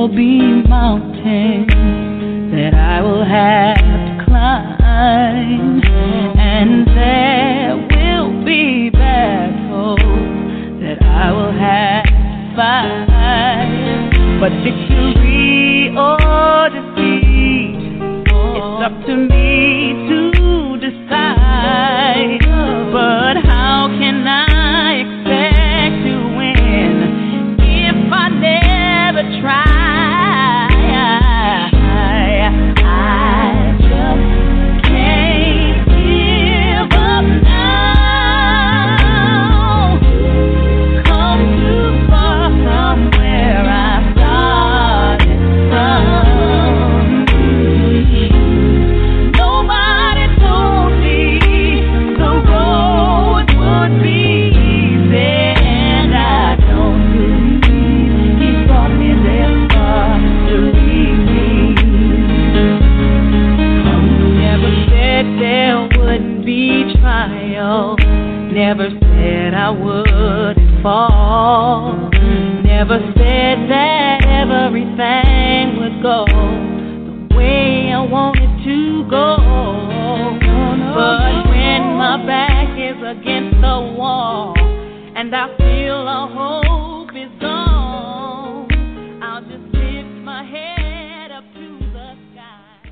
will be mountains that I will have to climb, and there will be battles that I will have to fight. But victory or defeat, it's up to me to decide. But how can I expect to win if I never try? I just can't give up now. Come too far from where I started from. Nobody told me the road would be easy, and I don't believe he brought me this far to leave me. Never said there wouldn't be trials. Never said I wouldn't fall. Never said that everything would go the way I wanted to go. But when my back is against the wall and I feel all hope is gone, I'll just lift my head up to the sky.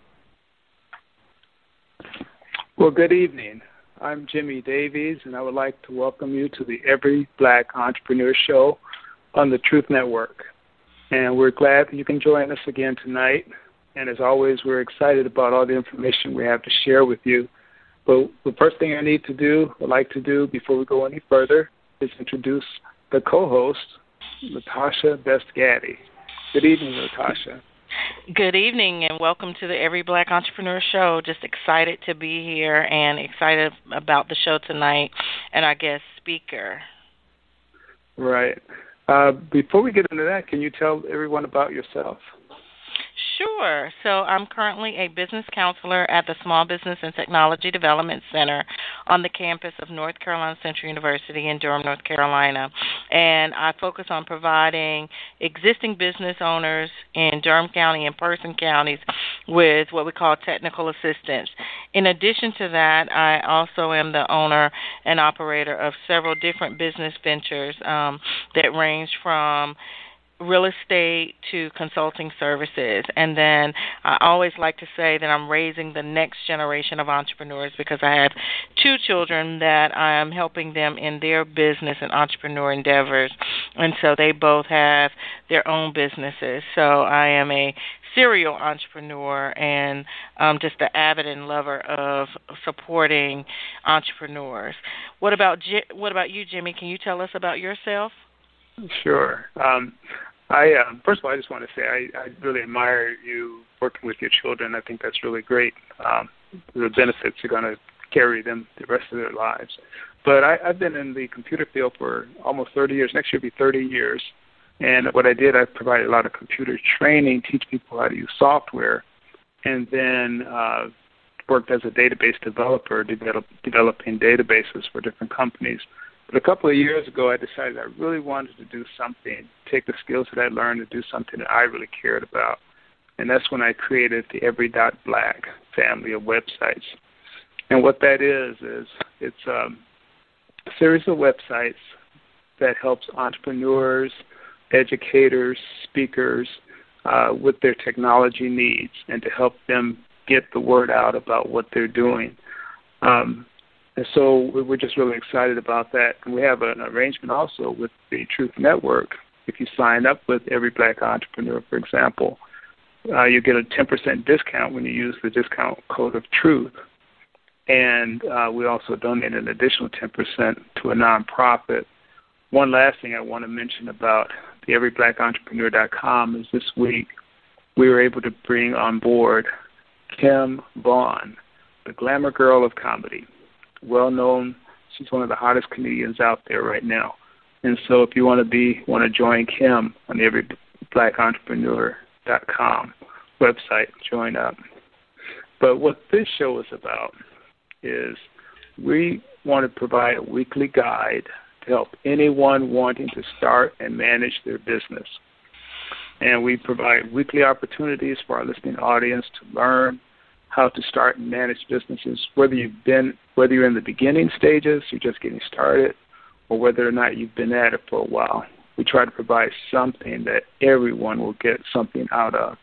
Well, good evening. I'm Jimmy Davies, and I would like to welcome you to the Every Black Entrepreneur Show on the Truth Network. And we're glad that you can join us again tonight. And as always, we're excited about all the information we have to share with you. But the first thing I'd like to do before we go any further is introduce the co-host, Latasha Best-Gaddy. Good evening, Latasha. Good evening and welcome to the Every Black Entrepreneur Show. Just excited to be here and excited about the show tonight and our guest speaker. Right. Before we get into that, can you tell everyone about yourself? Sure. So I'm currently a business counselor at the Small Business and Technology Development Center on the campus of North Carolina Central University in Durham, North Carolina. And I focus on providing existing business owners in Durham County and Person counties with what we call technical assistance. In addition to that, I also am the owner and operator of several different business ventures that range from real estate to consulting services. And then I always like to say that I'm raising the next generation of entrepreneurs because I have two children that I am helping them in their business and entrepreneur endeavors. And so they both have their own businesses. So I am a serial entrepreneur and just an avid and lover of supporting entrepreneurs. What about you, Jimmy? Can you tell us about yourself? Sure. First of all, I just want to say I really admire you working with your children. I think that's really great. The benefits are going to carry them the rest of their lives. But I've been in the computer field for almost 30 years. Next year will be 30 years. And what I did, I provided a lot of computer training, teach people how to use software, and then worked as a database developer, developing databases for different companies. But a couple of years ago, I decided I really wanted to do something, take the skills that I learned and do something that I really cared about. And that's when I created the Every.Black family of websites. And what that is it's a series of websites that helps entrepreneurs, educators, speakers with their technology needs and to help them get the word out about what they're doing. And so we're just really excited about that. And we have an arrangement also with the Truth Network. If you sign up with Every Black Entrepreneur, for example, you get a 10% discount when you use the discount code of Truth. And we also donate an additional 10% to a nonprofit. One last thing I want to mention about the everybblackentrepreneur.com is this week we were able to bring on board Kim Vaughn, the glamour girl of comedy. Well known, she's one of the hottest comedians out there right now. And so if you want to join Kim on the everybblackentrepreneur.com website, join up. But what this show is about is we want to provide a weekly guide to help anyone wanting to start and manage their business. And we provide weekly opportunities for our listening audience to learn how to start and manage businesses, whether you're in the beginning stages, you're just getting started, or whether or not you've been at it for a while. We try to provide something that everyone will get something out of.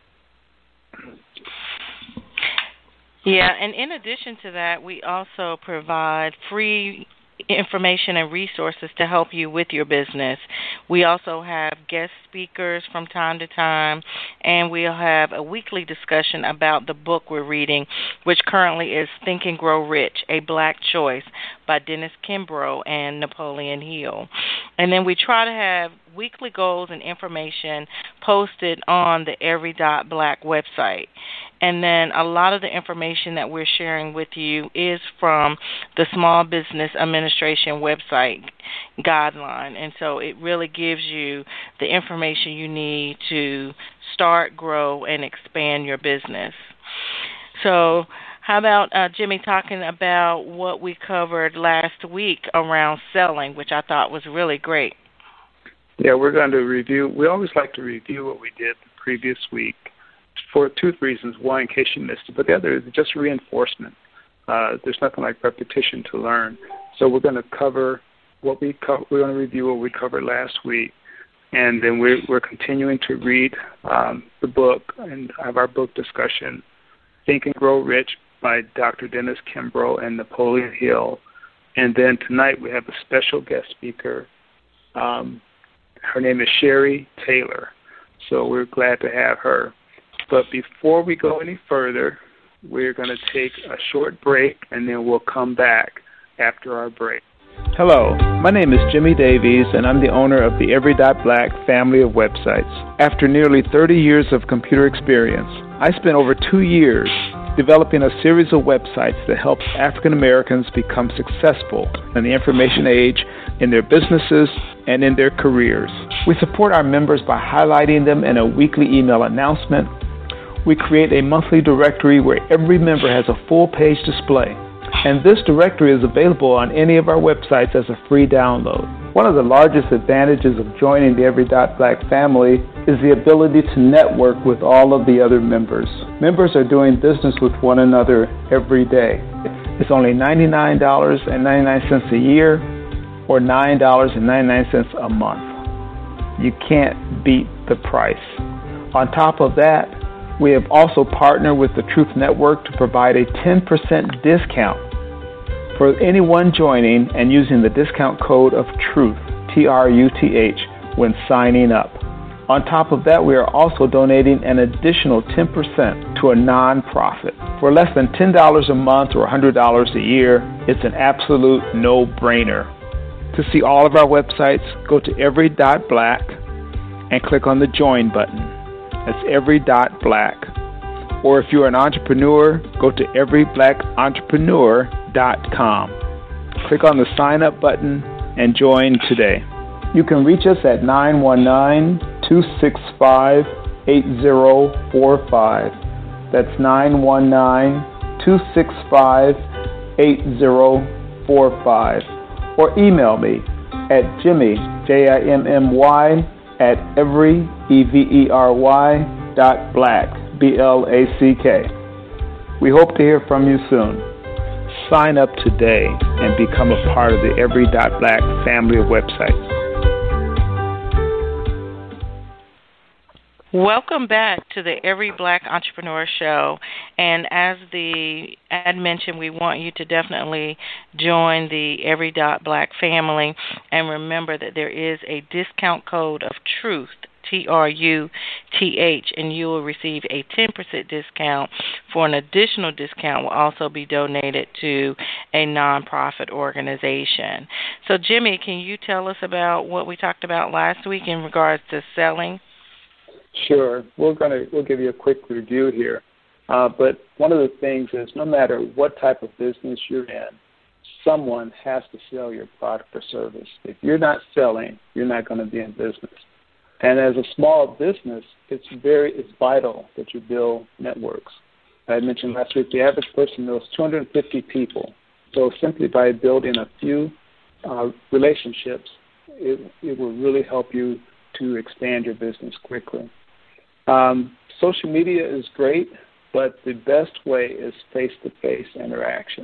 Yeah, and in addition to that, we also provide free information and resources to help you with your business. We also have guest speakers from time to time, and we'll have a weekly discussion about the book we're reading, which currently is Think and Grow Rich, A Black Choice by Dennis Kimbrough and Napoleon Hill. And then we try to have weekly goals and information posted on the Every.Black website. And then a lot of the information that we're sharing with you is from the Small Business Administration website guideline. And so it really gives you the information you need to start, grow, and expand your business. So how about Jimmy talking about what we covered last week around selling, which I thought was really great. Yeah, we're going to review. We always like to review what we did the previous week for two reasons. One, in case you missed it, but the other is just reinforcement. There's nothing like repetition to learn. So we're going to cover what we're going to review what we covered last week, and then we're continuing to read the book and have our book discussion, Think and Grow Rich by Dr. Dennis Kimbrough and Napoleon Hill. And then tonight we have a special guest speaker. Her name is Sherry Taylor, so we're glad to have her. But before we go any further, we're going to take a short break, and then we'll come back after our break. Hello, my name is Jimmy Davies, and I'm the owner of the Every.Black family of websites. After nearly 30 years of computer experience, I spent over 2 years developing a series of websites that helps African Americans become successful in the information age in their businesses and in their careers. We support our members by highlighting them in a weekly email announcement. We create a monthly directory where every member has a full-page display, and this directory is available on any of our websites as a free download. One of the largest advantages of joining the Every.Black family is the ability to network with all of the other members. Members are doing business with one another every day. It's only $99.99 a year or $9.99 a month. You can't beat the price. On top of that, we have also partnered with the Truth Network to provide a 10% discount for anyone joining and using the discount code of TRUTH, T-R-U-T-H, when signing up. On top of that, we are also donating an additional 10% to a nonprofit. For less than $10 a month or $100 a year, it's an absolute no-brainer. To see all of our websites, go to Every.Black and click on the Join button. That's Every.Black. Or if you're an entrepreneur, go to everybblackentrepreneur.com. Click on the Sign Up button and join today. You can reach us at 919-265-8045. That's 919-265-8045. Or email me at Jimmy, Jimmy, at every.black, BLACK. We hope to hear from you soon. Sign up today and become a part of the Every.Black family of websites. Welcome back to the Every Black Entrepreneur Show. And as the ad mentioned, we want you to definitely join the Every.Black family. And remember that there is a discount code of TRUTH, TRUTH, and you will receive a 10% discount. For an additional discount will also be donated to a nonprofit organization. So, Jimmy, can you tell us about what we talked about last week in regards to selling? Sure. We'll give you a quick review here. But one of the things is no matter what type of business you're in, someone has to sell your product or service. If you're not selling, you're not going to be in business. And as a small business, it's vital that you build networks. I mentioned last week the average person knows 250 people. So simply by building a few relationships, it will really help you to expand your business quickly. Social media is great, but the best way is face-to-face interaction.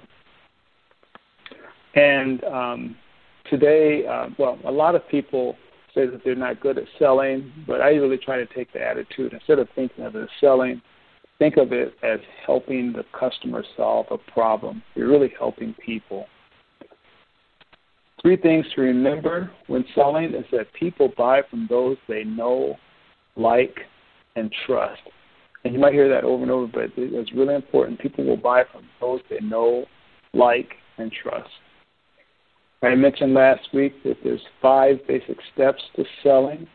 And today, a lot of people say that they're not good at selling, but I really try to take the attitude, instead of thinking of it as selling, think of it as helping the customer solve a problem. You're really helping people. 3 things to remember when selling is that people buy from those they know, like, and trust. And you might hear that over and over, but it's really important. People will buy from those they know, like, and trust. I mentioned last week that there's 5 basic steps to selling.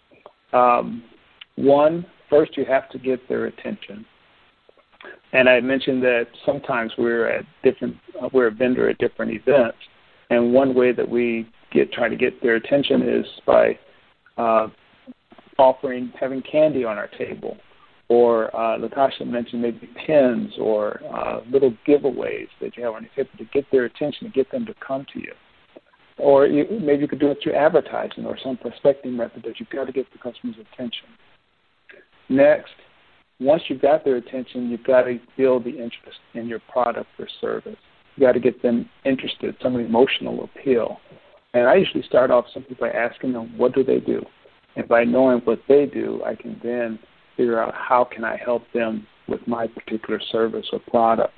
1, first you have to get their attention. And I mentioned that sometimes we're a vendor at different events, and one way that we try to get their attention is by having candy on our table, or Latasha mentioned maybe pins or little giveaways that you have on your table to get their attention, to get them to come to you. Or maybe you could do it through advertising or some prospecting method that you've got to get the customer's attention. Next, once you've got their attention, you've got to build the interest in your product or service. You've got to get them interested, some emotional appeal. And I usually start off simply by asking them, what do they do? And by knowing what they do, I can then figure out how can I help them with my particular service or product.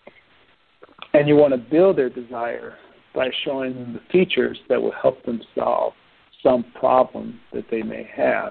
And you want to build their desire by showing them the features that will help them solve some problem that they may have.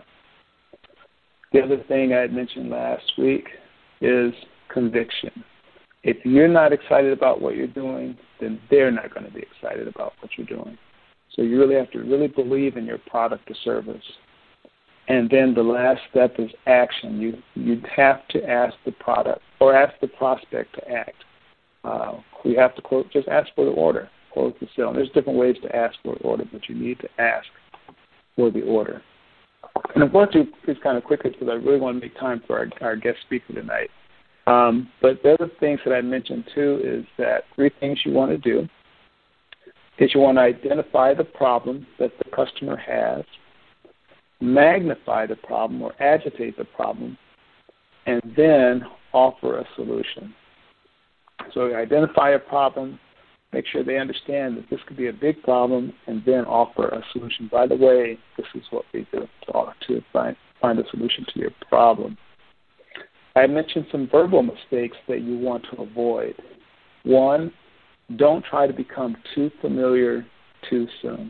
The other thing I had mentioned last week is conviction. If you're not excited about what you're doing, then they're not going to be excited about what you're doing. So you really have to really believe in your product or service. And then the last step is action. You have to ask the product or ask the prospect to act. You have to just ask for the order, close the sale. And there's different ways to ask for the order, but you need to ask for the order. And I'm going to just kind of quickly because I really want to make time for our guest speaker tonight. But the other things that I mentioned too is that 3 things you want to do is you want to identify the problem that the customer has, magnify the problem or agitate the problem, and then offer a solution. So identify a problem, make sure they understand that this could be a big problem, and then offer a solution. By the way, this is what we do to find a solution to your problem. I mentioned some verbal mistakes that you want to avoid. 1, don't try to become too familiar too soon.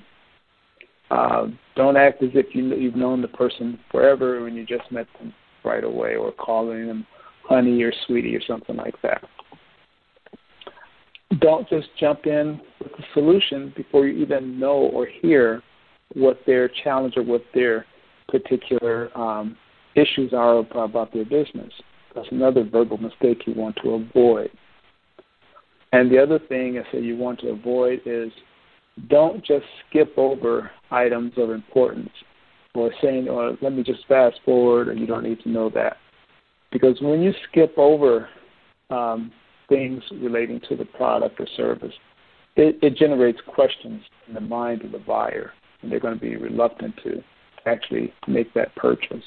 Don't act as if you've known the person forever when you just met them right away, or calling them honey or sweetie or something like that. Don't just jump in with a solution before you even know or hear what their challenge or what their particular issues are about their business. That's another verbal mistake you want to avoid. And the other thing I say you want to avoid is don't just skip over items of importance or saying, oh, let me just fast forward, or you don't need to know that. Because when you skip over things relating to the product or service, it generates questions in the mind of the buyer, and they're going to be reluctant to actually make that purchase.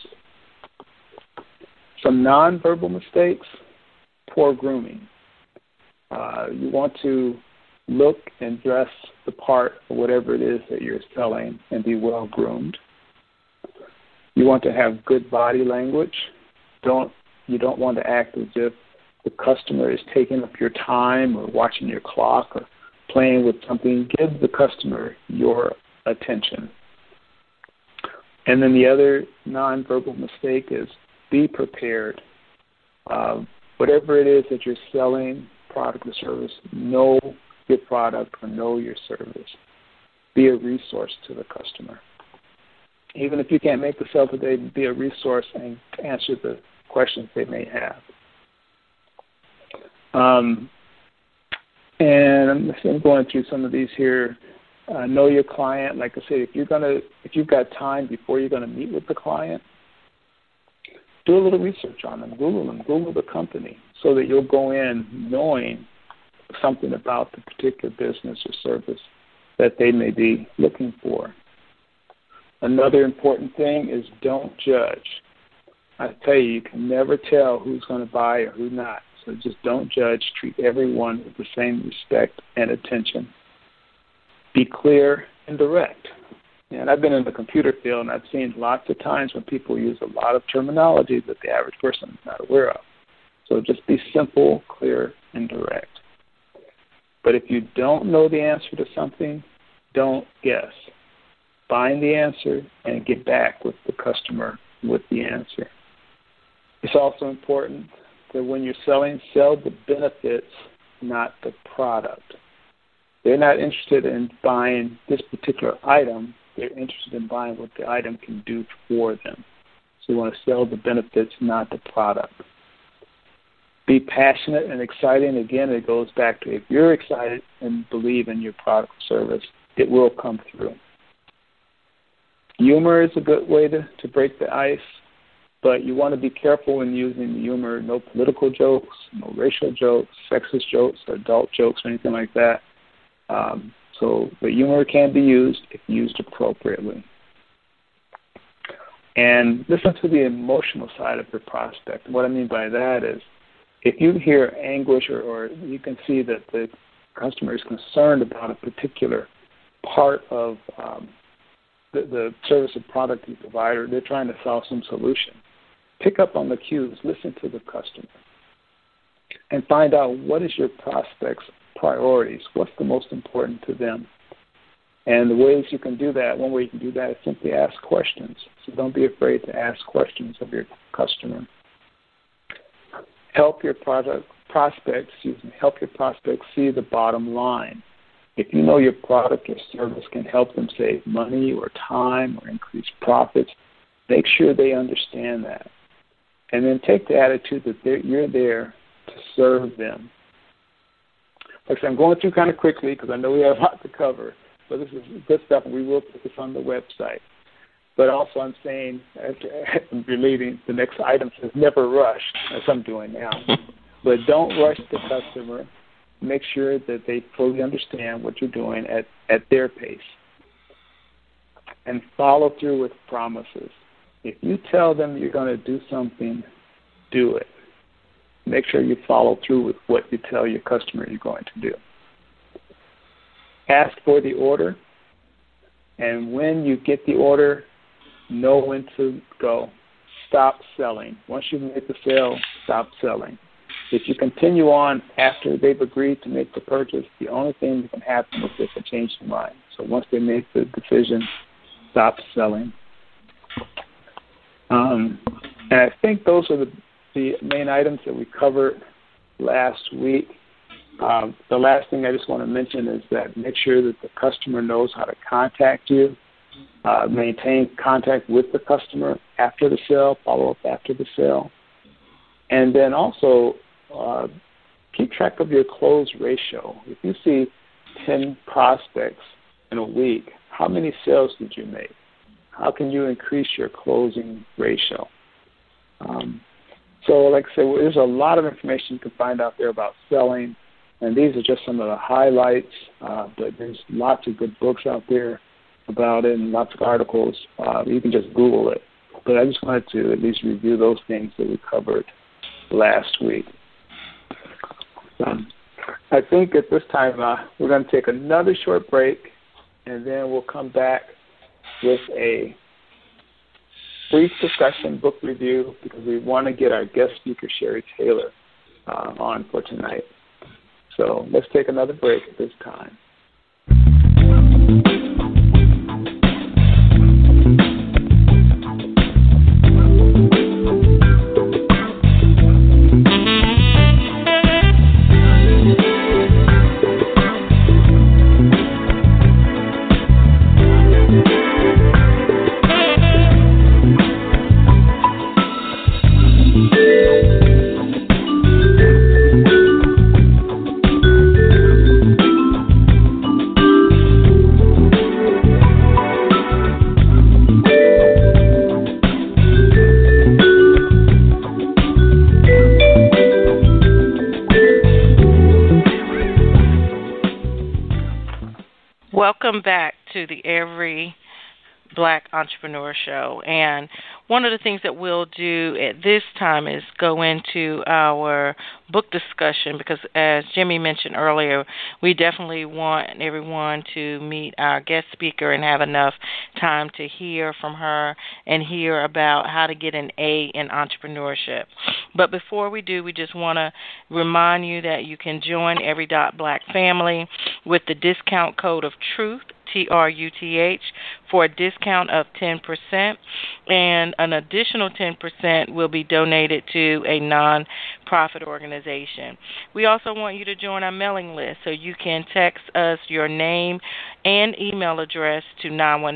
Some nonverbal mistakes, poor grooming. You want to look and dress the part of whatever it is that you're selling and be well groomed. You want to have good body language. You don't want to act as if the customer is taking up your time or watching your clock or playing with something. Give the customer your attention. And then the other nonverbal mistake is be prepared. Whatever it is that you're selling, product or service, know your product or know your service. Be a resource to the customer. Even if you can't make the sale today, be a resource and answer the questions they may have. And I'm going through some of these here. Know your client. Like I said, if you've got time before you're going to meet with the client, do a little research on them. Google the company, so that you'll go in knowing something about the particular business or service that they may be looking for. Another important thing is don't judge. I tell you, you can never tell who's going to buy or who not. So just don't judge. Treat everyone with the same respect and attention. Be clear and direct. And I've been in the computer field, and I've seen lots of times when people use a lot of terminology that the average person is not aware of. So just be simple, clear, and direct. But if you don't know the answer to something, don't guess. Find the answer and get back with the customer with the answer. It's also important that when you're selling, sell the benefits, not the product. They're not interested in buying this particular item. They're interested in buying what the item can do for them. So you want to sell the benefits, not the product. Be passionate and exciting. Again, it goes back to if you're excited and believe in your product or service, it will come through. Humor is a good way to break the ice, but you want to be careful when using humor. No political jokes, no racial jokes, sexist jokes, adult jokes, or anything like that. But humor can be used if used appropriately. And listen to the emotional side of your prospect. What I mean by that is if you hear anguish or you can see that the customer is concerned about a particular part of the service or product you provide, or they're trying to solve some solution, pick up on the cues, listen to the customer, and find out what is your prospect's priorities, what's the most important to them. And the ways you can do that, one way you can do that is simply ask questions. So don't be afraid to ask questions of your customer. Help your prospects see the bottom line. If you know your product or service can help them save money or time or increase profits, make sure they understand that. And then take the attitude that you're there to serve them. Like I said, I'm going through kind of quickly because I know we have a lot to cover, but this is good stuff, and we will put this on the website. But also I'm saying, I'm relating, the next item says never rush, as I'm doing now. But don't rush the customer. Make sure that they fully understand what you're doing at their pace. And follow through with promises. If you tell them you're going to do something, do it. Make sure you follow through with what you tell your customer you're going to do. Ask for the order, and when you get the order, know when to go. Stop selling. Once you've made the sale, stop selling. If you continue on after they've agreed to make the purchase, the only thing that can happen is if they change their mind. So once they make the decision, stop selling. And I think those are the main items that we covered last week. The last thing I just want to mention is that make sure that the customer knows how to contact you. Maintain contact with the customer after the sale, follow up after the sale. And then also keep track of your close ratio. If you see 10 prospects in a week, how many sales did you make? How can you increase your closing ratio? So like I said, there's a lot of information you can find out there about selling, and these are just some of the highlights, but there's lots of good books out there about it and lots of articles. You can just Google it. But I just wanted to at least review those things that we covered last week. I think at this time we're going to take another short break, and then we'll come back with a brief discussion, book review, because we want to get our guest speaker, Sherry Taylor, on for tonight. So let's take another break at this time. Welcome back to the Every Black Entrepreneur Show. And one of the things that we'll do at this time is go into our book discussion because, as Jimmy mentioned earlier, we definitely want everyone to meet our guest speaker and have enough time to hear from her and hear about how to get an A in entrepreneurship. But before we do, we just want to remind you that you can join Every Black family with the discount code of TRUTH, TRUTH, for a discount of 10%, and an additional 10% will be donated to a non-profit organization. We also want you to join our mailing list, so you can text us your name and email address to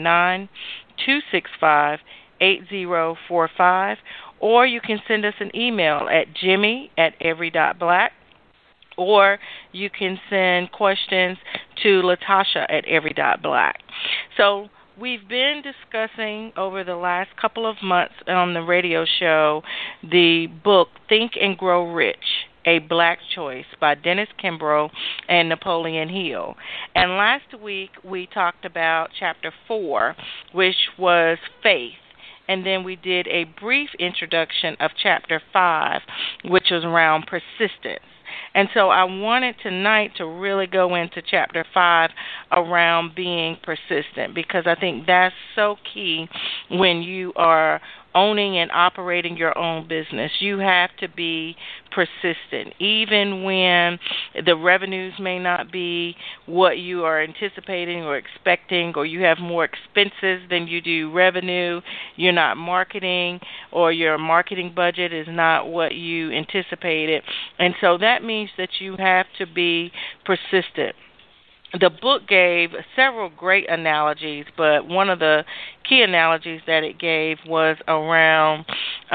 919-265-8045, or you can send us an email at jimmy@every.black, or you can send questions to Latasha at every.black. So we've been discussing over the last couple of months on the radio show the book Think and Grow Rich, A Black Choice by Dennis Kimbro and Napoleon Hill. And last week we talked about Chapter 4, which was faith. And then we did a brief introduction of Chapter 5, which was around persistence. And so I wanted tonight to really go into Chapter 5 around being persistent, because I think that's so key when you are owning and operating your own business. You have to be persistent, even when the revenues may not be what you are anticipating or expecting, or you have more expenses than you do revenue, you're not marketing, or your marketing budget is not what you anticipated. And so that means that you have to be persistent. The book gave several great analogies, but one of the key analogies that it gave was around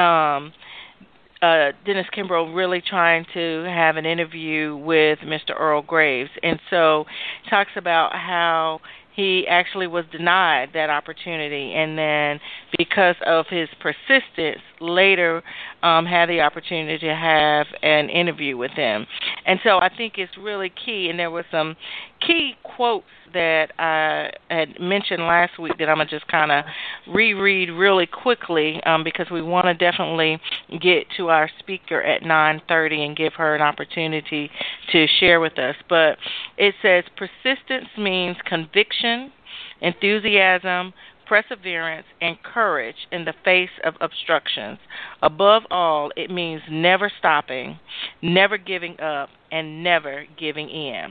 Dennis Kimbro really trying to have an interview with Mr. Earl Graves. And so he talks about how he actually was denied that opportunity, and then because of his persistence, later had the opportunity to have an interview with him. And so I think it's really key, and there were some key quotes that I had mentioned last week that I'm going to just kind of reread really quickly because we want to definitely get to our speaker at 9:30 and give her an opportunity to share with us. But it says, persistence means conviction, enthusiasm, perseverance, and courage in the face of obstructions. Above all, it means never stopping, never giving up, and never giving in.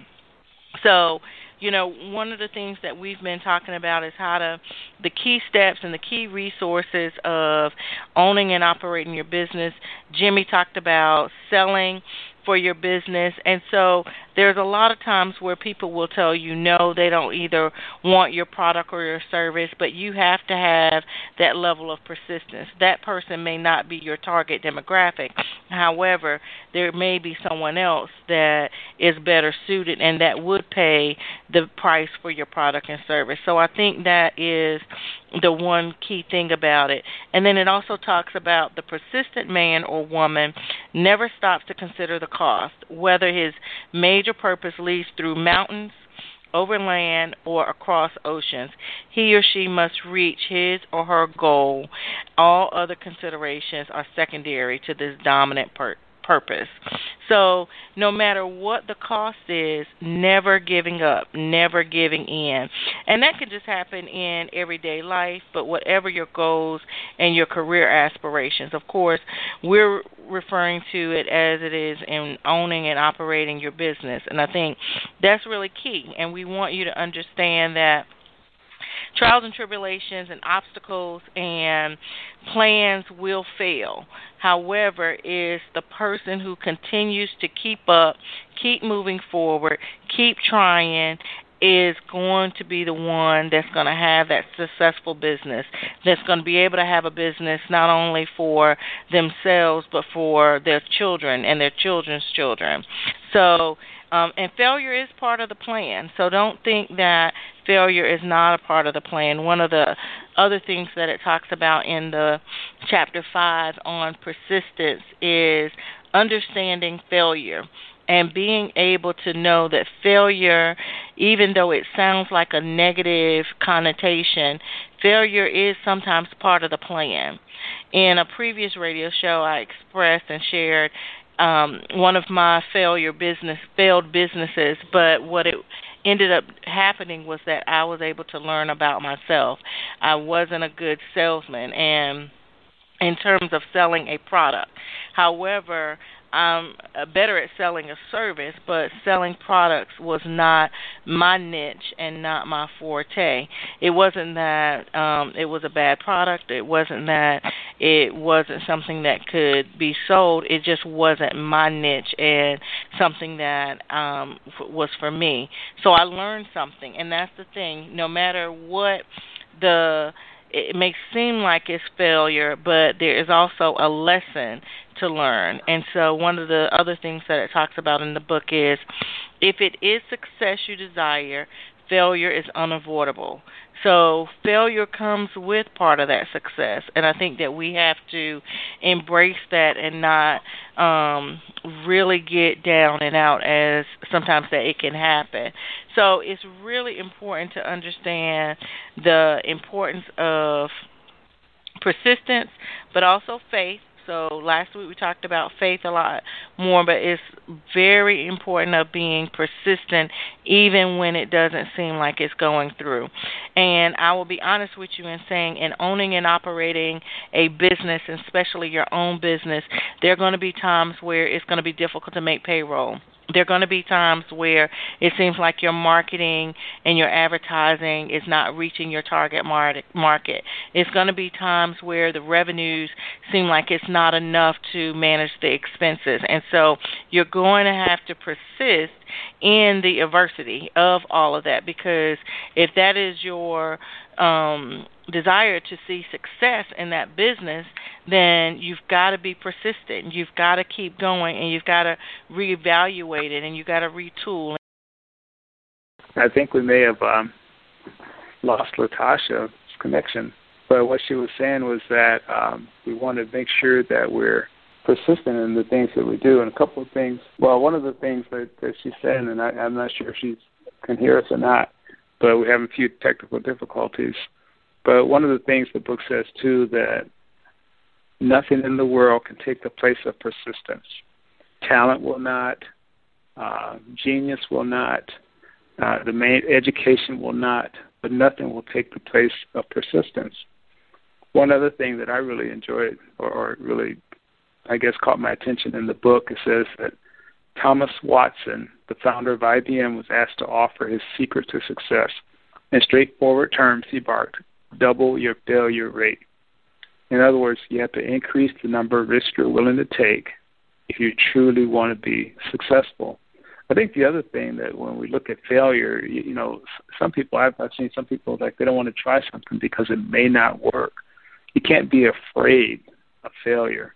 So, you know, one of the things that we've been talking about is the key steps and the key resources of owning and operating your business. Jimmy talked about selling for your business. And so there's a lot of times where people will tell you no, they don't either want your product or your service, but you have to have that level of persistence. That person may not be your target demographic. However, there may be someone else that is better suited and that would pay the price for your product and service. So I think that is the one key thing about it. And then it also talks about the persistent man or woman never stops to consider the cost, whether his major purpose leads through mountains, over land, or across oceans. He or she must reach his or her goal. All other considerations are secondary to this dominant purpose. So no matter what the cost is, never giving up, never giving in. And that can just happen in everyday life, but whatever your goals and your career aspirations. Of course, we're referring to it as it is in owning and operating your business. And I think that's really key. And we want you to understand that trials and tribulations and obstacles and plans will fail. However, it's the person who continues to keep up, keep moving forward, keep trying, is going to be the one that's going to have that successful business, that's going to be able to have a business not only for themselves but for their children and their children's children. So, and failure is part of the plan. So don't think that failure is not a part of the plan. One of the other things that it talks about in the Chapter 5 on persistence is understanding failure and being able to know that failure, even though it sounds like a negative connotation, failure is sometimes part of the plan. In a previous radio show, I expressed and shared one of my failed businesses, but what it ended up happening was that I was able to learn about myself. I wasn't a good salesman, and in terms of selling a product. However, I'm better at selling a service, but selling products was not my niche and not my forte. It wasn't that it was a bad product. It wasn't that it wasn't something that could be sold. It just wasn't my niche and something that was for me. So I learned something, and that's the thing. No matter what it may seem like it's failure, but there is also a lesson to learn. And so one of the other things that it talks about in the book is, if it is success you desire, failure is unavoidable. So failure comes with part of that success, and I think that we have to embrace that and not really get down and out as sometimes that it can happen. So it's really important to understand the importance of persistence, but also faith. So last week we talked about faith a lot more, but it's very important of being persistent even when it doesn't seem like it's going through. And I will be honest with you in saying, in owning and operating a business, and especially your own business, there are going to be times where it's going to be difficult to make payroll. There are going to be times where it seems like your marketing and your advertising is not reaching your target market. It's going to be times where the revenues seem like it's not enough to manage the expenses. And so you're going to have to persist in the adversity of all of that, because if that is your desire to see success in that business, then you've got to be persistent. You've got to keep going, and you've got to reevaluate it, and you've got to retool. I think we may have lost Latasha's connection, but what she was saying was that we want to make sure that we're persistent in the things that we do. And a couple of things, well, one of the things that she said, and I'm not sure if she can hear us or not, but we have a few technical difficulties. But one of the things the book says, too, that nothing in the world can take the place of persistence. Talent will not, genius will not, the main education will not, but nothing will take the place of persistence. One other thing that I really enjoyed, or really, I guess, caught my attention in the book, it says that Thomas Watson, the founder of IBM, was asked to offer his secret to success. In straightforward terms, he barked, double your failure rate. In other words, you have to increase the number of risks you're willing to take if you truly want to be successful. I think the other thing that when we look at failure, you know, some people, I've seen some people, like, they don't want to try something because it may not work. You can't be afraid of failure.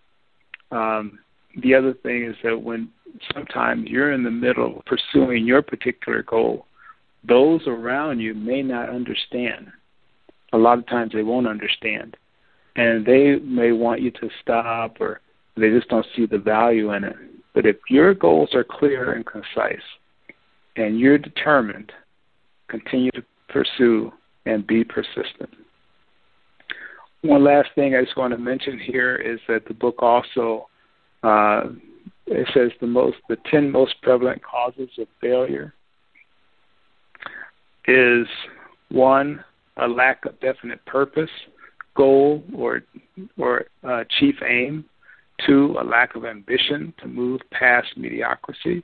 The other thing is that when sometimes you're in the middle of pursuing your particular goal, those around you may not understand. A lot of times they won't understand. And they may want you to stop, or they just don't see the value in it. But if your goals are clear and concise and you're determined, continue to pursue and be persistent. One last thing I just want to mention here is that the book also, it says the 10 most prevalent causes of failure is 1, a lack of definite purpose, goal, or chief aim. 2, a lack of ambition to move past mediocrity.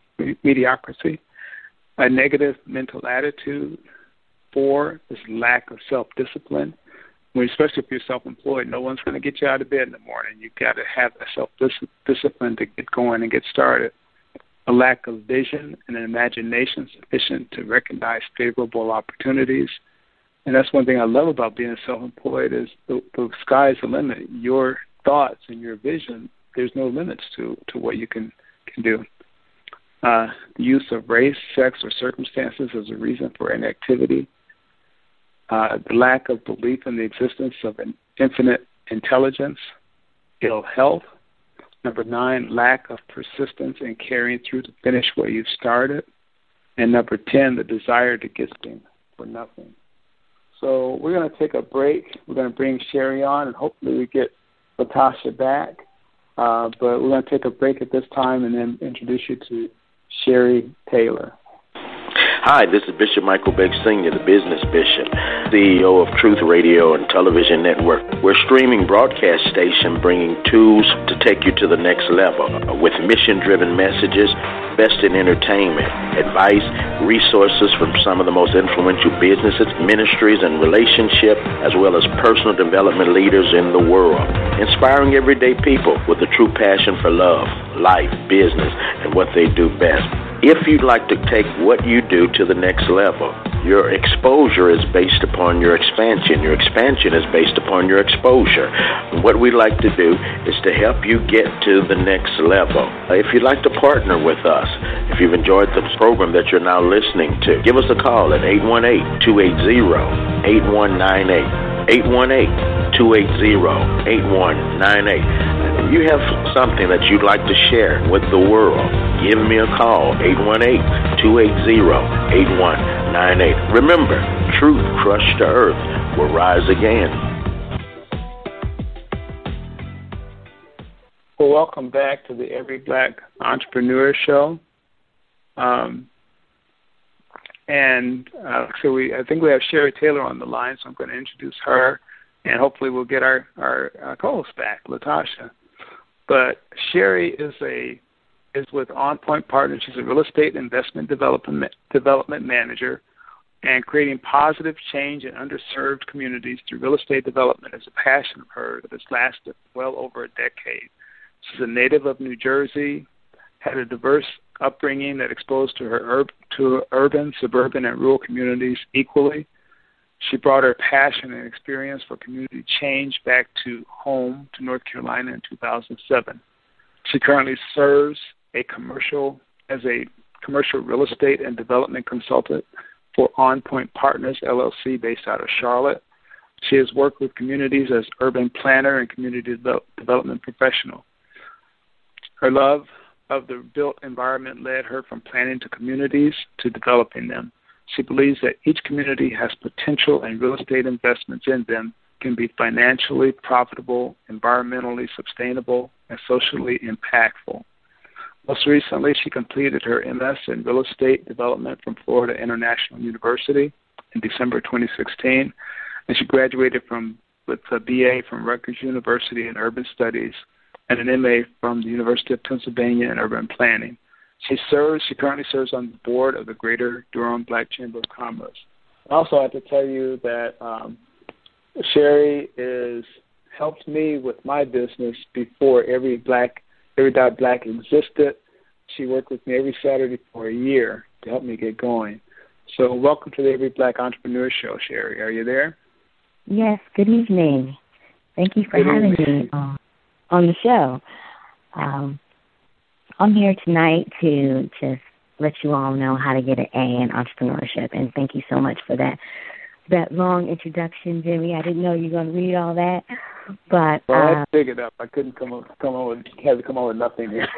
A negative mental attitude. 4 is lack of self-discipline. Especially if you're self-employed, no one's going to get you out of bed in the morning. You've got to have that self-discipline to get going and get started. A lack of vision and an imagination sufficient to recognize favorable opportunities. And that's one thing I love about being self-employed is the sky's the limit. Your thoughts and your vision, there's no limits to what you can do. The use of race, sex, or circumstances as a reason for inactivity. The lack of belief in the existence of an infinite intelligence. Ill health. Number 9, lack of persistence in carrying through to finish what you've started. And number 10, the desire to get things for nothing. So we're going to take a break. We're going to bring Sherry on, and hopefully we get Latasha back. But we're going to take a break at this time and then introduce you to Sherry Taylor. Hi, this is Bishop Michael Beck Sr., the business bishop, CEO of Truth Radio and Television Network. We're a streaming broadcast station bringing tools to take you to the next level with mission-driven messages, best in entertainment, advice, resources from some of the most influential businesses, ministries, and relationships, as well as personal development leaders in the world, inspiring everyday people with a true passion for love, life, business, and what they do best. If you'd like to take what you do to the next level, your exposure is based upon your expansion. Your expansion is based upon your exposure. And what we like to do is to help you get to the next level. If you'd like to partner with us, if you've enjoyed the program that you're now listening to, give us a call at 818-280-8198. 818-280-8198. You have something that you'd like to share with the world, give me a call, 818-280-8198. Remember, truth crushed to earth will rise again. Well, welcome back to the Every Black Entrepreneur Show. So I think we have Sherry Taylor on the line, so I'm going to introduce her, and hopefully we'll get our co-host back, Latasha. But Sherry is with On Point Partners. She's a real estate investment development manager, and creating positive change in underserved communities through real estate development is a passion of hers that has lasted well over a decade. She's a native of New Jersey, had a diverse upbringing that exposed to her to urban, suburban, and rural communities equally. She brought her passion and experience for community change back to home to North Carolina in 2007. She currently serves as a commercial real estate and development consultant for On Point Partners, LLC, based out of Charlotte. She has worked with communities as urban planner and community development professional. Her love of the built environment led her from planning to communities to developing them. She believes that each community has potential, and real estate investments in them can be financially profitable, environmentally sustainable, and socially impactful. Most recently, she completed her MS in real estate development from Florida International University in December 2016, and she graduated with a BA from Rutgers University in Urban Studies and an MA from the University of Pennsylvania in Urban Planning. She currently serves on the board of the Greater Durham Black Chamber of Commerce. I also have to tell you that Sherry has helped me with my business before Every Black existed. She worked with me every Saturday for a year to help me get going. So welcome to the Every Black Entrepreneur Show, Sherry. Are you there? Yes, good evening. Thank you for having me on the show. I'm here tonight to just let you all know how to get an A in entrepreneurship, and thank you so much for that long introduction, Jimmy. I didn't know you were going to read all that, but I figured up. I couldn't come on with nothing here.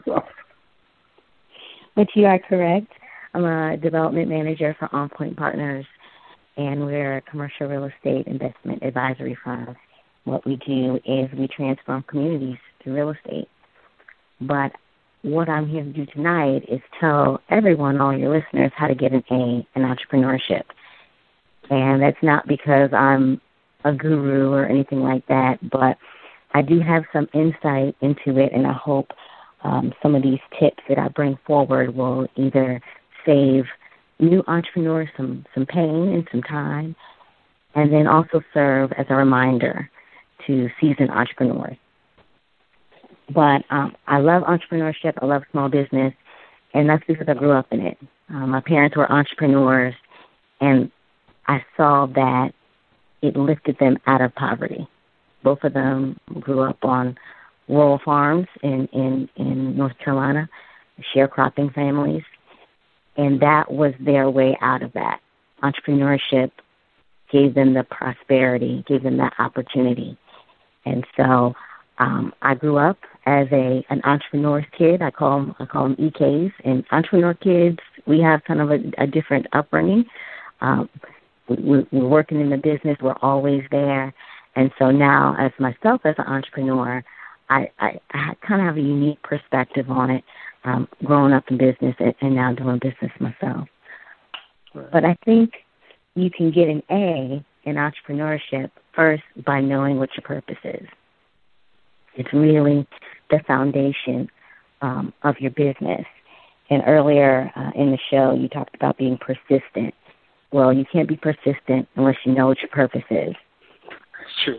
But you are correct. I'm a development manager for On Point Partners, and we're a commercial real estate investment advisory firm. What we do is we transform communities through real estate. But what I'm here to do tonight is tell everyone, all your listeners, how to get an A in entrepreneurship. And that's not because I'm a guru or anything like that, but I do have some insight into it, and I hope some of these tips that I bring forward will either save new entrepreneurs some pain and some time, and then also serve as a reminder to seasoned entrepreneurs. But I love entrepreneurship. I love small business, and that's because I grew up in it. My parents were entrepreneurs, and I saw that it lifted them out of poverty. Both of them grew up on rural farms in North Carolina, sharecropping families, and that was their way out of that. Entrepreneurship gave them the prosperity, gave them that opportunity. And so I grew up as an entrepreneur's kid. I call them EKs. And entrepreneur kids, we have kind of a different upbringing. we're working in the business. We're always there. And so now, as myself as an entrepreneur, I kind of have a unique perspective on it, growing up in business and now doing business myself. Right. But I think you can get an A in entrepreneurship first by knowing what your purpose is. It's really the foundation of your business. And earlier in the show, you talked about being persistent. Well, you can't be persistent unless you know what your purpose is. That's true.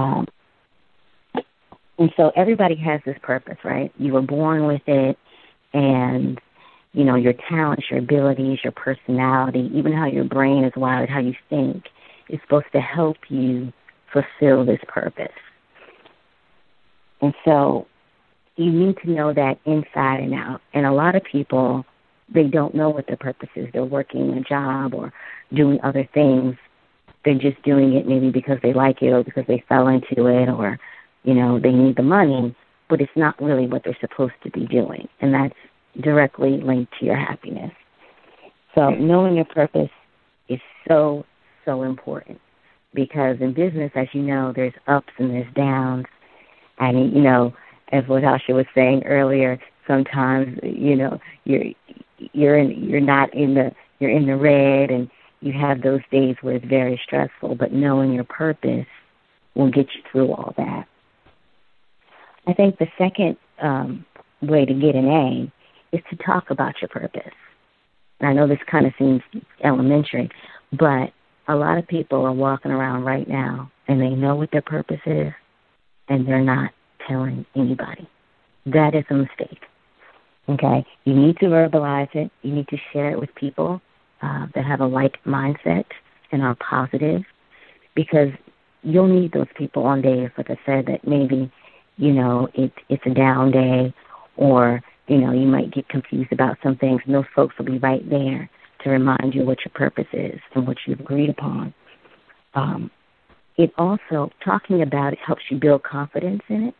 And so everybody has this purpose, right? You were born with it, and, you know, your talents, your abilities, your personality, even how your brain is wired, how you think, is supposed to help you fulfill this purpose. And so you need to know that inside and out. And a lot of people, they don't know what their purpose is. They're working a job or doing other things. They're just doing it maybe because they like it or because they fell into it or, you know, they need the money, but it's not really what they're supposed to be doing. And that's directly linked to your happiness. So knowing your purpose is so, so important because in business, as you know, there's ups and there's downs. And, you know, as Latasha was saying earlier, sometimes, you know, you're in the red and you have those days where it's very stressful, but knowing your purpose will get you through all that. I think the second way to get an A is to talk about your purpose. And I know this kind of seems elementary, but a lot of people are walking around right now and they know what their purpose is and they're not telling anybody. That is a mistake. Okay? You need to verbalize it. You need to share it with people that have a like mindset and are positive because you'll need those people on days, like I said, that maybe, you know, it's a down day or, you know, you might get confused about some things, and those folks will be right there to remind you what your purpose is and what you've agreed upon. It also, talking about it helps you build confidence in it.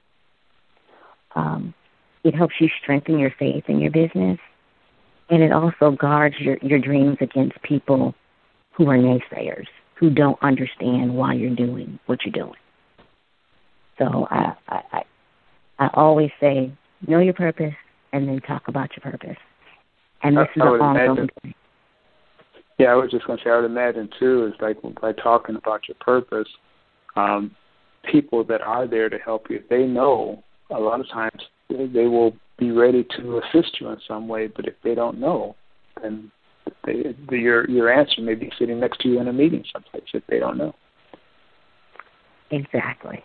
It helps you strengthen your faith in your business. And it also guards your dreams against people who are naysayers, who don't understand why you're doing what you're doing. So I always say, know your purpose and then talk about your purpose. And this is an ongoing thing. Yeah, I was just going to say, I would imagine, too, is like by talking about your purpose, people that are there to help you, they know a lot of times they will be ready to assist you in some way, but if they don't know, then your answer may be sitting next to you in a meeting someplace if they don't know. Exactly.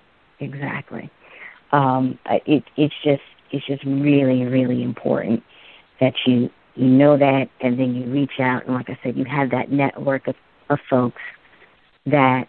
It's just really, really important that you know that, and then you reach out, and like I said, you have that network of folks that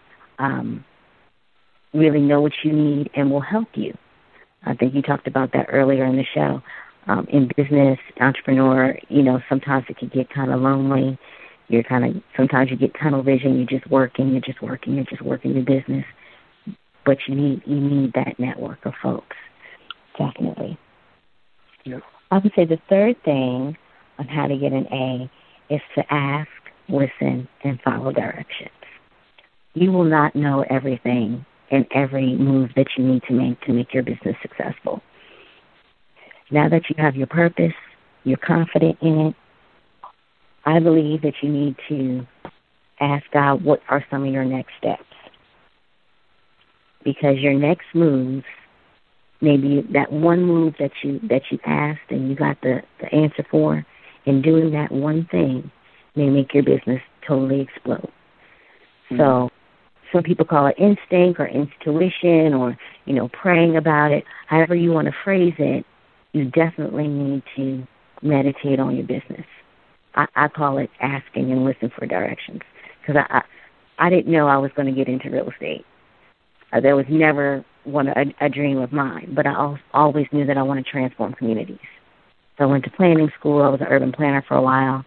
really know what you need and will help you. I think you talked about that earlier in the show. In business, entrepreneur, you know, sometimes it can get kind of lonely. Sometimes you get tunnel vision. You're just working your business. But you need that network of folks, definitely. Yep. I would say the third thing on how to get an A is to ask, listen, and follow directions. You will not know everything and every move that you need to make your business successful. Now that you have your purpose, you're confident in it, I believe that you need to ask God, what are some of your next steps? Because your next moves, maybe that one move that you asked and you got the answer for, and doing that one thing may make your business totally explode. Mm-hmm. So some people call it instinct or intuition or, you know, praying about it. However you want to phrase it, you definitely need to meditate on your business. I call it asking and listening for directions because I didn't know I was going to get into real estate. There was never a dream of mine, but I always knew that I wanted to transform communities. So I went to planning school. I was an urban planner for a while.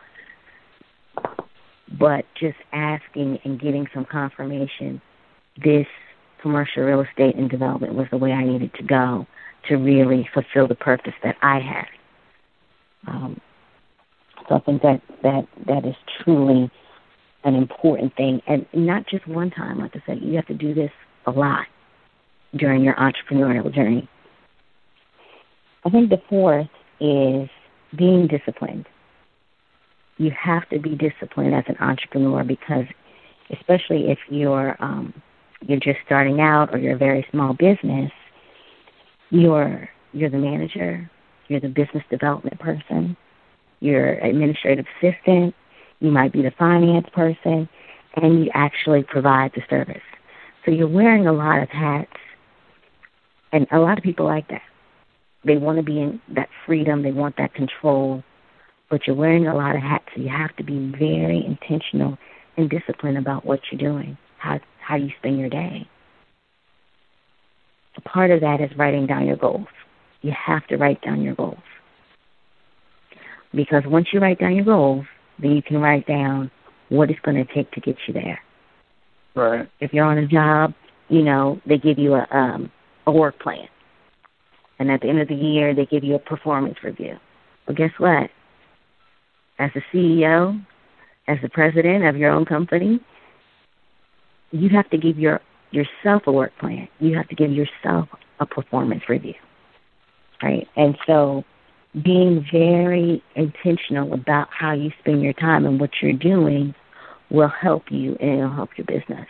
But just asking and getting some confirmation, this commercial real estate and development was the way I needed to go to really fulfill the purpose that I had. So I think that is truly an important thing, and not just one time. Like I said, you have to do this a lot during your entrepreneurial journey. I think the fourth is being disciplined. You have to be disciplined as an entrepreneur because, especially if you're just starting out or you're a very small business, you're the manager, you're the business development person, you're administrative assistant, you might be the finance person, and you actually provide the service. So you're wearing a lot of hats, and a lot of people like that. They want to be in that freedom, they want that control, but you're wearing a lot of hats, so you have to be very intentional and disciplined about what you're doing, how you spend your day. A part of that is writing down your goals. You have to write down your goals. Because once you write down your goals, then you can write down what it's going to take to get you there. Right. If you're on a job, they give you a work plan. And at the end of the year, they give you a performance review. Well, guess what? As the CEO, as the president of your own company, you have to give yourself a work plan. You have to give yourself a performance review, right? And so being very intentional about how you spend your time and what you're doing will help you and it'll help your business.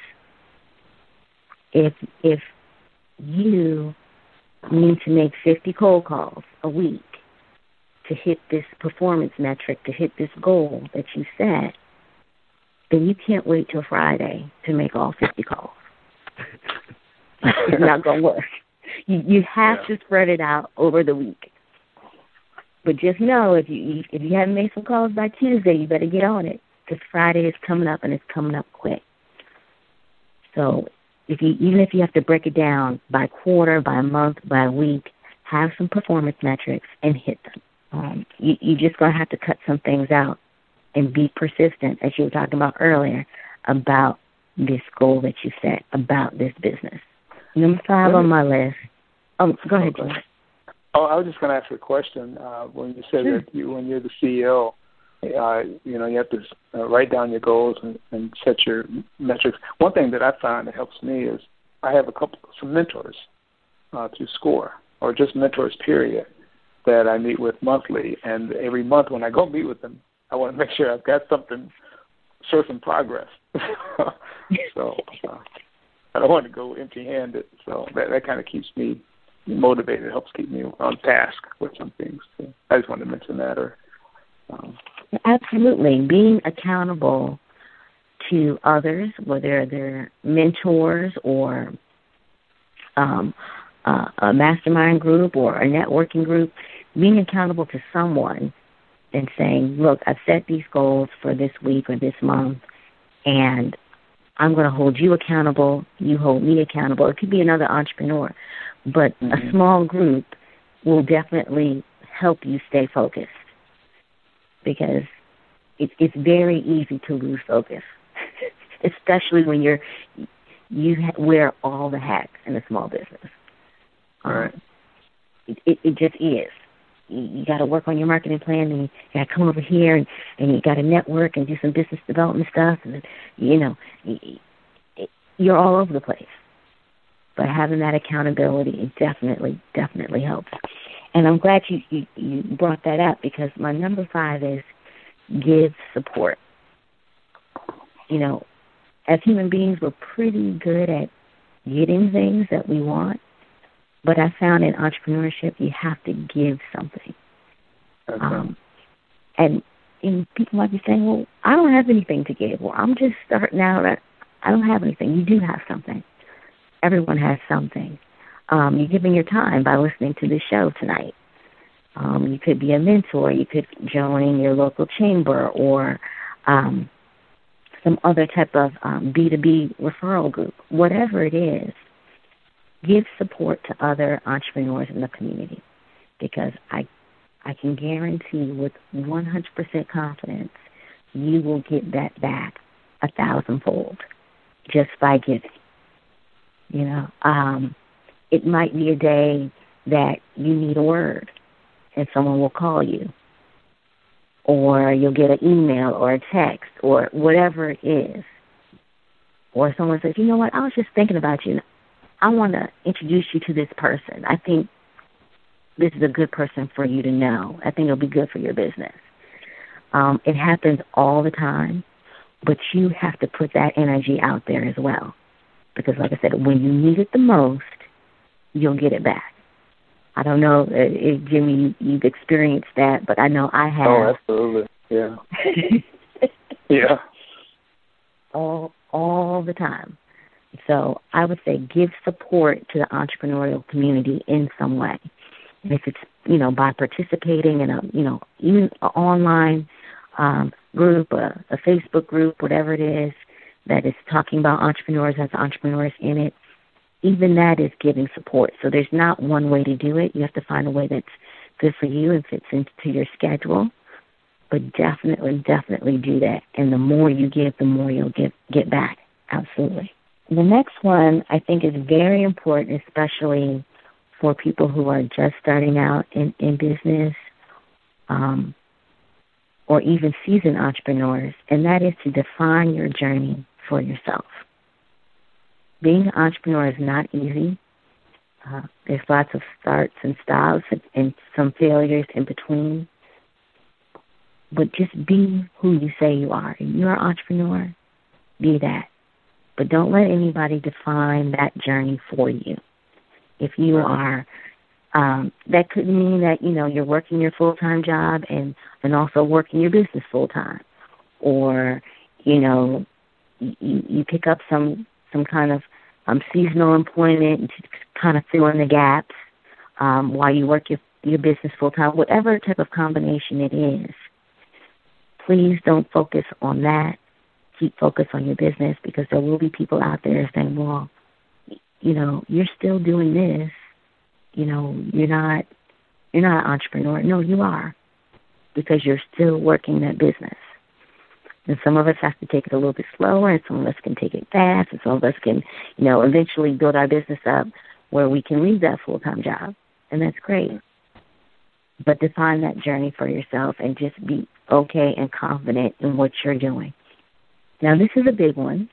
If you need to make 50 cold calls a week to hit this performance metric, to hit this goal that you set, then you can't wait till Friday to make all 50 calls. It's not going to work. You have to spread it out over the week. But just know, if you haven't made some calls by Tuesday, you better get on it, because Friday is coming up, and it's coming up quick. So even if you have to break it down by quarter, by month, by week, have some performance metrics and hit them. You're just going to have to cut some things out and be persistent, as you were talking about earlier, about this goal that you set, about this business. Number 5 on my list. Oh, go ahead, Jim. Oh, I was just going to ask a question. When you said that when you're the CEO, you have to write down your goals and set your metrics. One thing that I find that helps me is I have some mentors through SCORE, or just mentors, period, that I meet with monthly. And every month when I go meet with them, I want to make sure I've got something, show some progress. So I don't want to go empty-handed. So that kind of keeps me motivated. It helps keep me on task with some things. So I just wanted to mention that. Absolutely. Being accountable to others, whether they're mentors or a mastermind group or a networking group, being accountable to someone and saying, look, I've set these goals for this week or this month, and I'm going to hold you accountable, you hold me accountable. It could be another entrepreneur, but a small group will definitely help you stay focused, because it's very easy to lose focus, especially when you wear all the hats in a small business. All right. It just is. You got to work on your marketing plan, and you got to come over here, and you got to network and do some business development stuff, and you're all over the place. But having that accountability definitely helps. And I'm glad you brought that up, because my number 5 is give support. As human beings, we're pretty good at getting things that we want, but I found in entrepreneurship, you have to give something. Okay. And people might be saying, well, I don't have anything to give. Well, I'm just starting out. I don't have anything. You do have something. Everyone has something. You're giving your time by listening to this show tonight. You could be a mentor. You could join your local chamber or some other type of B2B referral group. Whatever it is, give support to other entrepreneurs in the community, because I can guarantee with 100% confidence you will get that back 1,000-fold just by giving. It might be a day that you need a word and someone will call you. or you'll get an email or a text or whatever it is. Or someone says, you know what, I was just thinking about you. I want to introduce you to this person. I think this is a good person for you to know. I think it'll be good for your business. It happens all the time, but you have to put that energy out there as well. Because like I said, when you need it the most, you'll get it back. I don't know if, Jimmy, you've experienced that, but I know I have. Oh, absolutely. Yeah. Yeah. All the time. So I would say give support to the entrepreneurial community in some way. And if it's, by participating in even an online group, a Facebook group, whatever it is that is talking about entrepreneurs, has entrepreneurs in it, even that is giving support. So there's not one way to do it. You have to find a way that's good for you and fits into your schedule. But definitely do that. And the more you give, the more you'll get back. Absolutely. The next one I think is very important, especially for people who are just starting out in business or even seasoned entrepreneurs, and that is to define your journey for yourself. Being an entrepreneur is not easy. There's lots of starts and stops and some failures in between. But just be who you say you are. If you're an entrepreneur, be that. But don't let anybody define that journey for you. If you are, that could mean that, you're working your full-time job and also working your business full-time. Or, you pick up some kind of seasonal employment and to kind of fill in the gaps while you work your business full-time, whatever type of combination it is. Please don't focus on that. Keep focus on your business, because there will be people out there saying, well, you're still doing this. You're not an entrepreneur. No, you are, because you're still working that business. And some of us have to take it a little bit slower, and some of us can take it fast, and some of us can, eventually build our business up where we can leave that full-time job, and that's great. But define that journey for yourself and just be okay and confident in what you're doing. Now, this is a big one.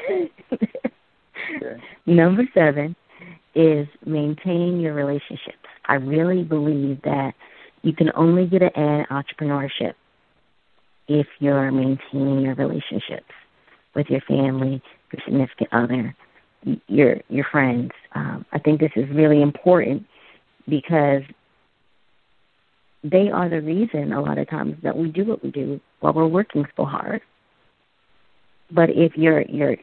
Okay. Number 7 is maintain your relationships. I really believe that you can only get an A in entrepreneurship if you're maintaining your relationships with your family, your significant other, your friends. I think this is really important because they are the reason a lot of times that we do what we do while we're working so hard. But if your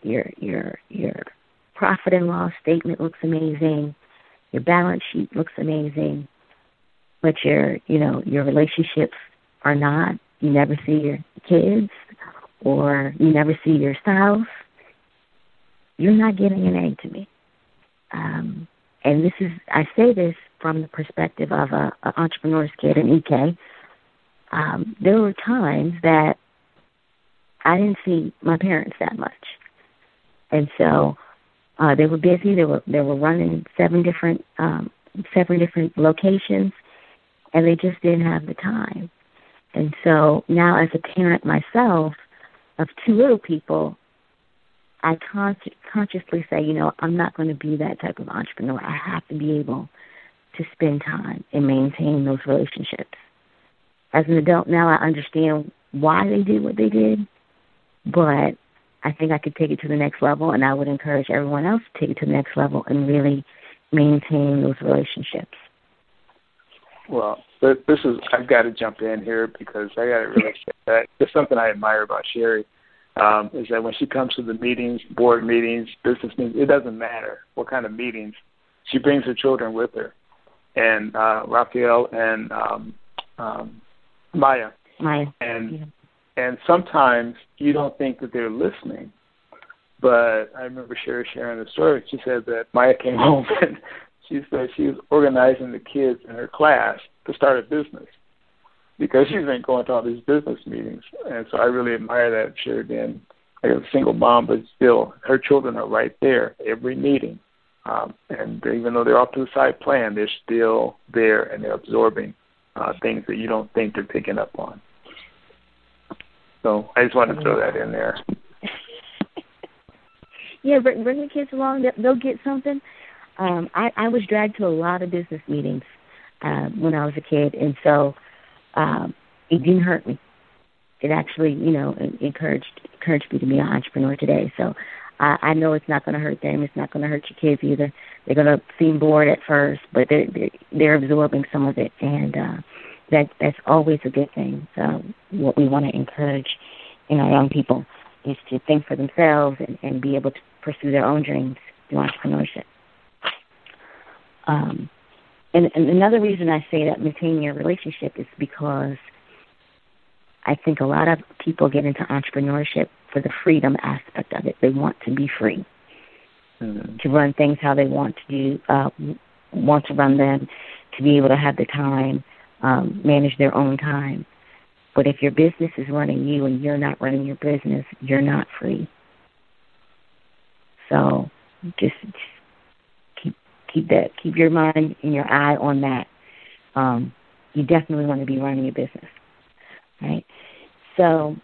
profit and loss statement looks amazing, your balance sheet looks amazing, but your relationships are not, you never see your kids or you never see your spouse, you're not getting an A to me. And I say this from the perspective of an entrepreneur's kid in EK. There were times that I didn't see my parents that much. And so they were busy. They were running 7 different locations, and they just didn't have the time. And so now, as a parent myself of 2 little people, I consciously say, I'm not going to be that type of entrepreneur. I have to be able to spend time and maintain those relationships. As an adult now, I understand why they did what they did, but I think I could take it to the next level, and I would encourage everyone else to take it to the next level and really maintain those relationships. Well, I've got to jump in here because I got to really say that there's something I admire about Sherry, is that when she comes to the meetings, board meetings, business meetings, it doesn't matter what kind of meetings, she brings her children with her. And Raphael and Maya. And sometimes you don't think that they're listening. But I remember Sherry sharing the story. She said that Maya came home and she said she was organizing the kids in her class to start a business because she's been going to all these business meetings. And so I really admire that, Sherry, being like a single mom, but still her children are right there every meeting. And even though they're off to the side playing, they're still there and they're absorbing things that you don't think they're picking up on. So I just wanted to throw that in there. Yeah, bring the kids along. They'll get something. I was dragged to a lot of business meetings when I was a kid, and so it didn't hurt me. It actually, encouraged me to be an entrepreneur today. So I know it's not going to hurt them. It's not going to hurt your kids either. They're going to seem bored at first, but they're absorbing some of it, and that's always a good thing. So what we want to encourage in our young people is to think for themselves and be able to pursue their own dreams through entrepreneurship. And another reason I say that maintain your relationship is because I think a lot of people get into entrepreneurship for the freedom aspect of it. They want to be free, to run things how they want to run them, to be able to have the time, manage their own time. But if your business is running you and you're not running your business, you're not free. So just keep your mind and your eye on that. You definitely want to be running your business, right? So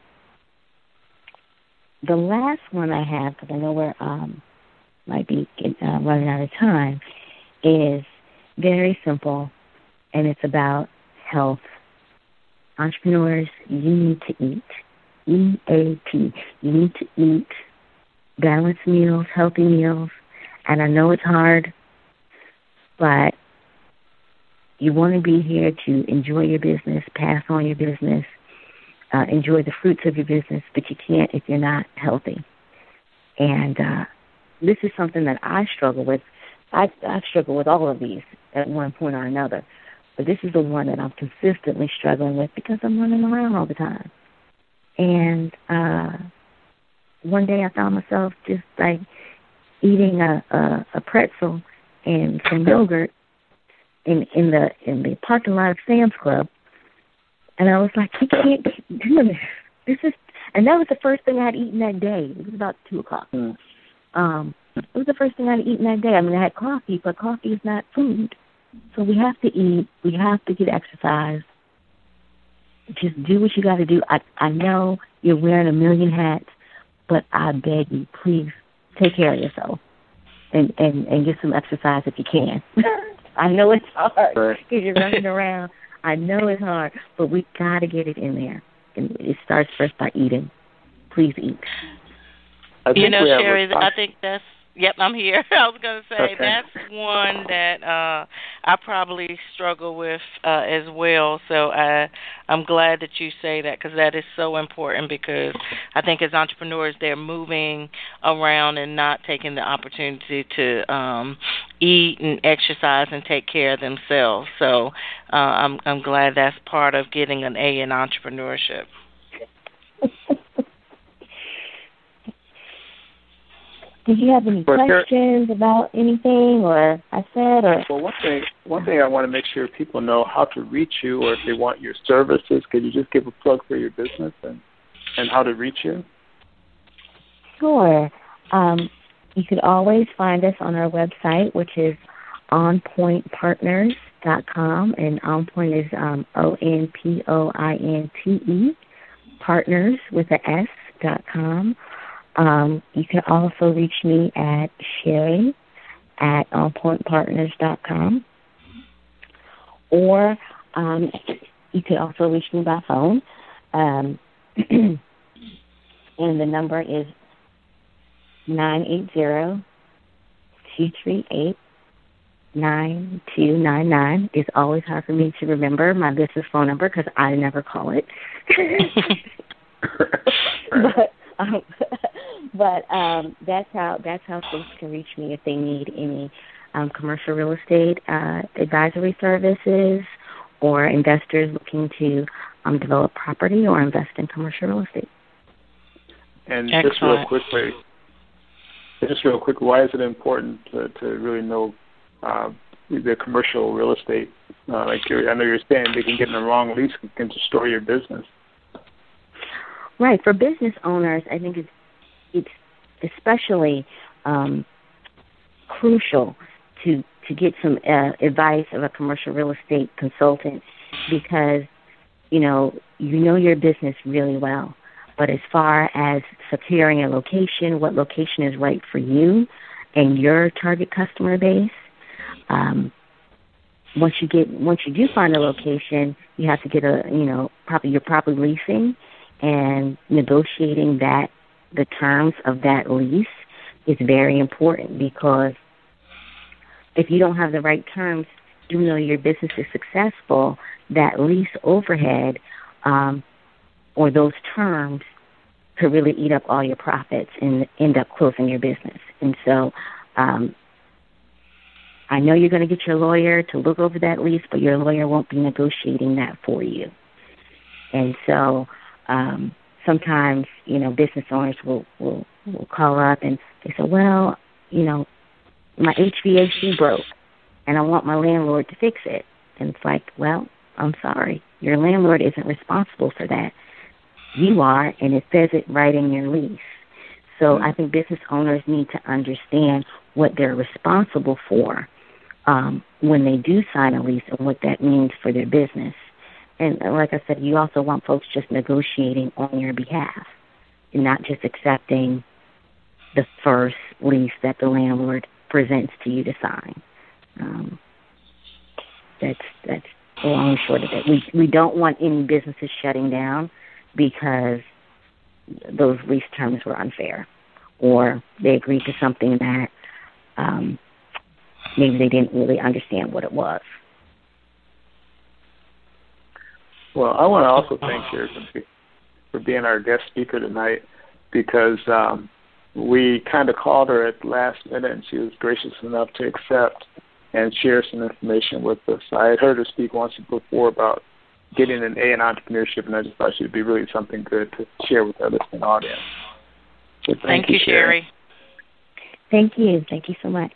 the last one I have, because I know we're might be running out of time, is very simple, and it's about health. Entrepreneurs, you need to eat. EAT. You need to eat balanced meals, healthy meals. And I know it's hard, but you want to be here to enjoy your business, pass on your business, enjoy the fruits of your business, but you can't if you're not healthy. And this is something that I struggle with. I've struggled with all of these at one point or another. But this is the one that I'm consistently struggling with because I'm running around all the time. And one day I found myself just like eating a pretzel and some yogurt in the parking lot of Sam's Club. And I was like, you can't keep doing this. And that was the first thing I'd eaten that day. It was about 2:00. It was the first thing I'd eaten that day. I mean, I had coffee, but coffee is not food. So we have to eat. We have to get exercise. Just do what you got to do. I know you're wearing a million hats, but I beg you, please take care of yourself and get some exercise if you can. I know it's hard because you're running around. I know it's hard, but we got to get it in there. And it starts first by eating. Please eat. Sherry, I think that's... Yep, I'm here. I was going to say that's one that I probably struggle with as well. So I'm glad that you say that because that is so important because I think as entrepreneurs they're moving around and not taking the opportunity to eat and exercise and take care of themselves. So I'm glad that's part of getting an A in entrepreneurship. Did you have any questions about anything or I said? Or? Well, one thing I want to make sure people know how to reach you or if they want your services. Could you just give a plug for your business and how to reach you? Sure. You could always find us on our website, which is onpointpartners.com, and OnPoint is ONPOINTE, partners with an S.com. You can also reach me at Sherry at onpointpartners.com, or you can also reach me by phone, and the number is 980-238-9299. It's always hard for me to remember my business phone number because I never call it. But that's how folks can reach me if they need any commercial real estate advisory services or investors looking to develop property or invest in commercial real estate. And just real quickly, why is it important to really know the commercial real estate? I know you're saying they can get in the wrong lease and can destroy your business. Right. For business owners, I think it's especially crucial to get some advice of a commercial real estate consultant because you know your business really well. But as far as securing a location, what location is right for you and your target customer base, once you do find a location, you have to get you're probably leasing and negotiating the terms of that lease is very important, because if you don't have the right terms, even though your business is successful, that lease overhead or those terms could really eat up all your profits and end up closing your business. And so I know you're going to get your lawyer to look over that lease, but your lawyer won't be negotiating that for you. And so sometimes, business owners will call up and they say, well, my HVAC broke and I want my landlord to fix it. And it's like, well, I'm sorry. Your landlord isn't responsible for that. You are, and it says it right in your lease. So I think business owners need to understand what they're responsible for when they do sign a lease and what that means for their business. And like I said, you also want folks just negotiating on your behalf and not just accepting the first lease that the landlord presents to you to sign. That's the long and short of it. We don't want any businesses shutting down because those lease terms were unfair, or they agreed to something that maybe they didn't really understand what it was. Well, I want to also thank Sherry for being our guest speaker tonight, because we kind of called her at the last minute, and she was gracious enough to accept and share some information with us. I had heard her speak once before about getting an A in entrepreneurship, and I just thought she would be really something good to share with our listening audience. So thank you, Sherry. Thank you. Thank you so much.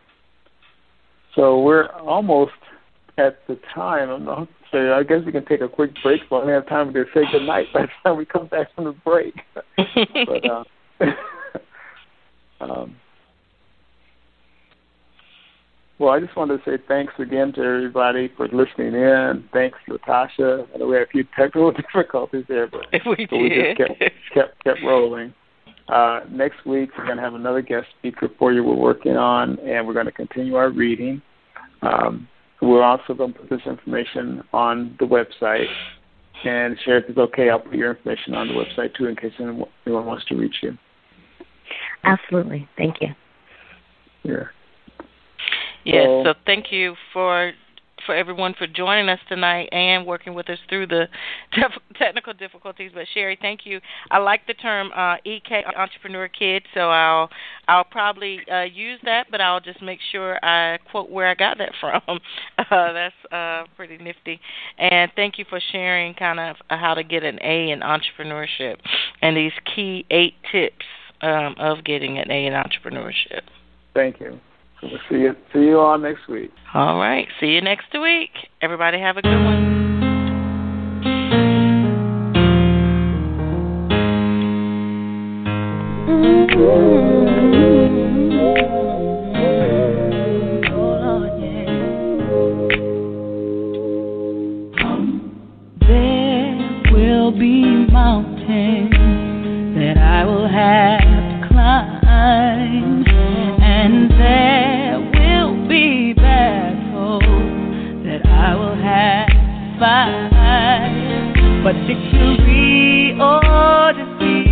So we're almost at the time. So I guess we can take a quick break, so I have time to say good night by the time we come back from the break. Well, I just wanted to say thanks again to everybody for listening in. Thanks, Latasha. I know we had a few technical difficulties there, but we just kept rolling. Next week, we're going to have another guest speaker for you we're working on, and we're going to continue our reading. We're also going to put this information on the website. And Sherry, if it's okay, I'll put your information on the website, too, in case anyone wants to reach you. Absolutely. Thank you. Yeah. Yes, so thank you for everyone for joining us tonight and working with us through the technical difficulties. But Sherry, thank you. I like the term EK, Entrepreneur Kid, so I'll probably use that, but I'll just make sure I quote where I got that from. That's pretty nifty. And thank you for sharing kind of how to get an A in entrepreneurship and these key 8 tips of getting an A in entrepreneurship. Thank you. We'll see you all next week. All right. See you next week. Everybody have a good one. There will be mountains that I will have to climb, and there will be battles that I will have to fight. But victory or defeat,